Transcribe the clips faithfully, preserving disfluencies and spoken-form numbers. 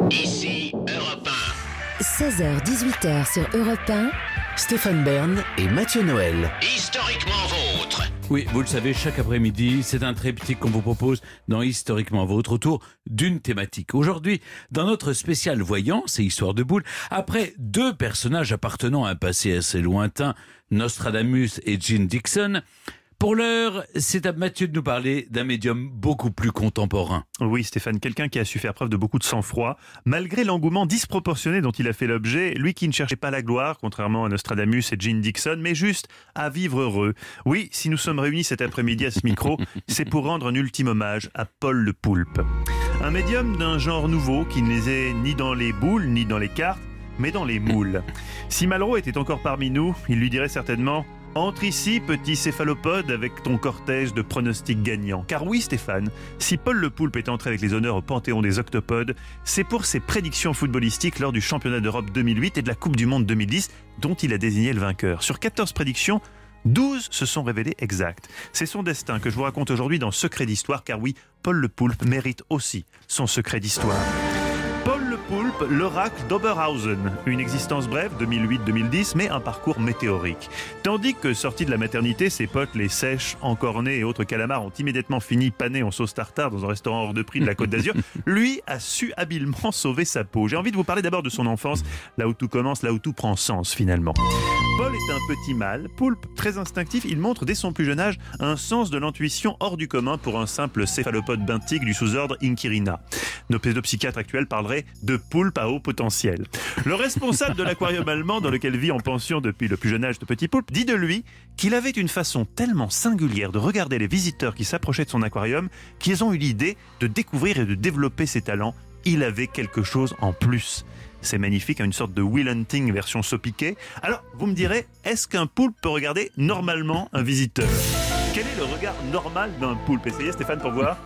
Ici Europe un. seize heures dix-huit heures sur Europe un. Stéphane Bern et Mathieu Noël. Historiquement vôtre. Oui, vous le savez, chaque après-midi, c'est un triptyque qu'on vous propose dans Historiquement Vôtre autour d'une thématique. Aujourd'hui, dans notre spécial Voyance et Histoire de Boule, après deux personnages appartenant à un passé assez lointain, Nostradamus et Jean Dixon, pour l'heure, c'est à Mathieu de nous parler d'un médium beaucoup plus contemporain. Oui, Stéphane, quelqu'un qui a su faire preuve de beaucoup de sang-froid, malgré l'engouement disproportionné dont il a fait l'objet, lui qui ne cherchait pas la gloire, contrairement à Nostradamus et Jean Dixon, mais juste à vivre heureux. Oui, si nous sommes réunis cet après-midi à ce micro, c'est pour rendre un ultime hommage à Paul le Poulpe. Un médium d'un genre nouveau qui ne les est ni dans les boules, ni dans les cartes, mais dans les moules. Si Malraux était encore parmi nous, il lui dirait certainement: entre ici, petit céphalopode, avec ton cortège de pronostics gagnants. Car oui, Stéphane, si Paul le Poulpe est entré avec les honneurs au Panthéon des Octopodes, c'est pour ses prédictions footballistiques lors du Championnat d'Europe deux mille huit et de la Coupe du Monde deux mille dix, dont il a désigné le vainqueur. Sur quatorze prédictions, douze se sont révélées exactes. C'est son destin que je vous raconte aujourd'hui dans Secret d'Histoire, car oui, Paul le Poulpe mérite aussi son secret d'histoire. Paul le Poulpe, l'oracle d'Oberhausen. Une existence brève, deux mille huit deux mille dix, mais un parcours météorique. Tandis que, sorti de la maternité, ses potes, les sèches, encornés et autres calamars, ont immédiatement fini panés en sauce tartare dans un restaurant hors de prix de la Côte d'Azur, lui a su habilement sauver sa peau. J'ai envie de vous parler d'abord de son enfance, là où tout commence, là où tout prend sens finalement. Paul est un petit mâle, poulpe, très instinctif. Il montre dès son plus jeune âge un sens de l'intuition hors du commun pour un simple céphalopode benthique du sous-ordre Inquirina. Nos pédopsychiatres actuels parleraient de poulpe à haut potentiel. Le responsable de l'aquarium allemand dans lequel vit en pension depuis le plus jeune âge de Petit Poulpe dit de lui qu'il avait une façon tellement singulière de regarder les visiteurs qui s'approchaient de son aquarium qu'ils ont eu l'idée de découvrir et de développer ses talents. Il avait quelque chose en plus. C'est magnifique, une sorte de Will Hunting version saupiquet. Alors, vous me direz, est-ce qu'un poulpe peut regarder normalement un visiteur ? Quel est le regard normal d'un poulpe ? Essayez Stéphane pour voir.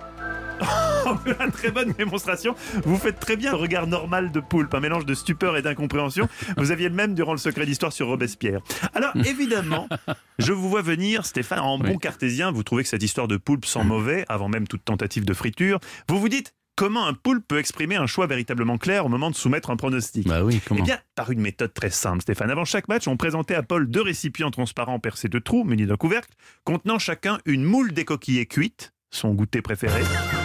Une très bonne démonstration. Vous faites très bien le regard normal de poulpe, un mélange de stupeur et d'incompréhension. Vous aviez le même durant le secret d'histoire sur Robespierre. Alors évidemment, je vous vois venir, Stéphane, en bon oui. cartésien, vous trouvez que cette histoire de poulpe sent mauvais, avant même toute tentative de friture. Vous vous dites, comment un poulpe peut exprimer un choix véritablement clair au moment de soumettre un pronostic ? Bah oui, comment ? Eh bien, par une méthode très simple, Stéphane. Avant chaque match, on présentait à Paul deux récipients transparents percés de trous, munis d'un couvercle, contenant chacun une moule décoquillée cuite, son goûter préféré.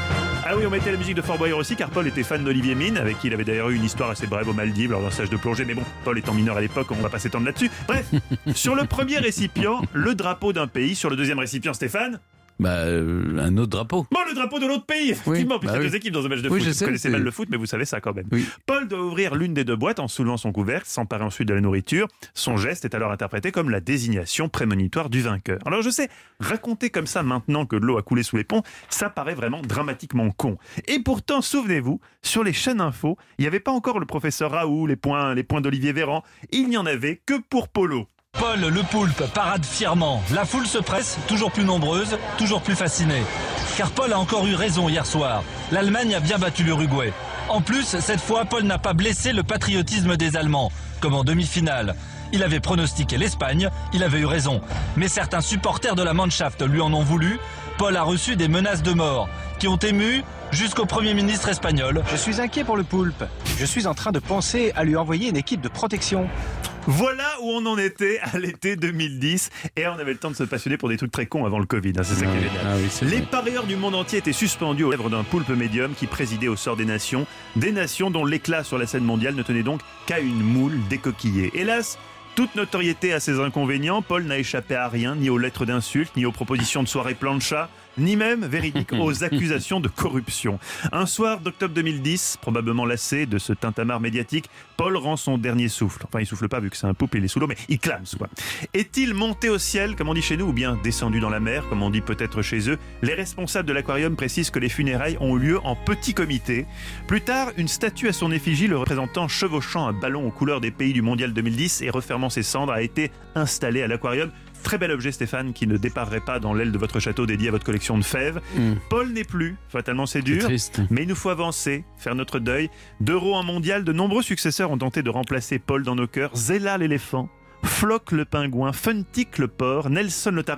Ah oui, on mettait la musique de Fort Boyard aussi, car Paul était fan d'Olivier Mine, avec qui il avait d'ailleurs eu une histoire assez brève aux Maldives lors d'un stage de plongée. Mais bon, Paul étant mineur à l'époque, on va pas s'étendre là-dessus. Bref, sur le premier récipient, le drapeau d'un pays. Sur le deuxième récipient, Stéphane ? Bah, euh, un autre drapeau. Bon, le drapeau de l'autre pays, effectivement, Oui, puisqu'il bah y a oui. deux équipes dans un match de Oui, foot. je Vous sais, connaissez c'est- mal le foot, mais vous savez ça quand même. Oui. Paul doit ouvrir l'une des deux boîtes en soulevant son couvercle, s'emparer ensuite de la nourriture. Son geste est alors interprété comme la désignation prémonitoire du vainqueur. Alors je sais, raconter comme ça maintenant que de l'eau a coulé sous les ponts, ça paraît vraiment dramatiquement con. Et pourtant, souvenez-vous, sur les chaînes info, il n'y avait pas encore le professeur Raoult, les points, les points d'Olivier Véran. Il n'y en avait que pour Polo. Paul le Poulpe parade fièrement. La foule se presse, toujours plus nombreuse, toujours plus fascinée. Car Paul a encore eu raison hier soir. L'Allemagne a bien battu l'Uruguay. En plus, cette fois, Paul n'a pas blessé le patriotisme des Allemands, comme en demi-finale. Il avait pronostiqué l'Espagne, il avait eu raison. Mais certains supporters de la Mannschaft lui en ont voulu. Paul a reçu des menaces de mort, qui ont ému jusqu'au Premier ministre espagnol. Je suis inquiet pour le poulpe. Je suis en train de penser à lui envoyer une équipe de protection. Voilà où on en était à l'été deux mille dix. Et on avait le temps de se passionner pour des trucs très cons avant le Covid. Hein, c'est ça qui est génial. Ah oui, c'est Les vrai. parieurs du monde entier étaient suspendus aux lèvres d'un poulpe médium qui présidait au sort des nations. Des nations dont l'éclat sur la scène mondiale ne tenait donc qu'à une moule décoquillée. Hélas, toute notoriété a ses inconvénients. Paul n'a échappé à rien, ni aux lettres d'insultes, ni aux propositions de soirée plancha, ni même, véridique, aux accusations de corruption. Un soir d'octobre deux mille dix, probablement lassé de ce tintamarre médiatique, Paul rend son dernier souffle. Enfin, il souffle pas vu que c'est un poulpe et il est sous l'eau, mais il clame, quoi. Est-il monté au ciel, comme on dit chez nous, ou bien descendu dans la mer, comme on dit peut-être chez eux ? Les responsables de l'aquarium précisent que les funérailles ont eu lieu en petit comité. Plus tard, une statue à son effigie, le représentant chevauchant un ballon aux couleurs des pays du mondial deux mille dix et refermant ses cendres, a été installée à l'aquarium. Très bel objet, Stéphane, qui ne déparerait pas dans l'aile de votre château dédié à votre collection de fèves. Mm. Paul n'est plus, fatalement c'est dur, C'est triste. mais il nous faut avancer, faire notre deuil. D'euro en mondial, de nombreux successeurs ont tenté de remplacer Paul dans nos cœurs. Zella l'éléphant, Flock le pingouin, Funtic le porc, Nelson Lotari,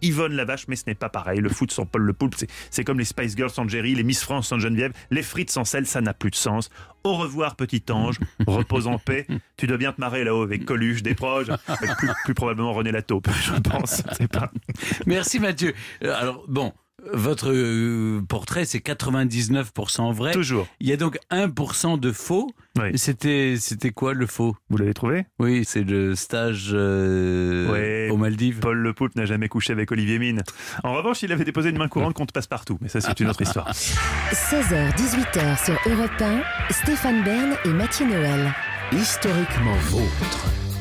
Yvonne Lavache, mais ce n'est pas pareil. Le foot sans Paul Le Poulpe, c'est, c'est comme les Spice Girls sans Jerry, les Miss France sans Geneviève, les frites sans sel, ça n'a plus de sens. Au revoir petit ange, repose en paix. Tu dois bien te marrer là-haut avec Coluche, Desproges, avec plus, plus probablement René Lataupe, je pense. C'est pas... Merci Mathieu. Alors bon, votre euh, portrait c'est quatre-vingt-dix-neuf pour cent vrai. Toujours. Il y a donc un pour cent de faux. Oui. C'était, c'était quoi le faux? Vous l'avez trouvé? Oui, c'est le stage euh, Ouais. aux Maldives. Paul Le Poulpe n'a jamais couché avec Olivier Mine. En revanche, il avait déposé une main courante contre Passepartout. Mais ça, c'est une autre histoire. seize heures dix-huit heures sur Europe un, Stéphane Bern et Mathieu Noël. Historiquement vôtre.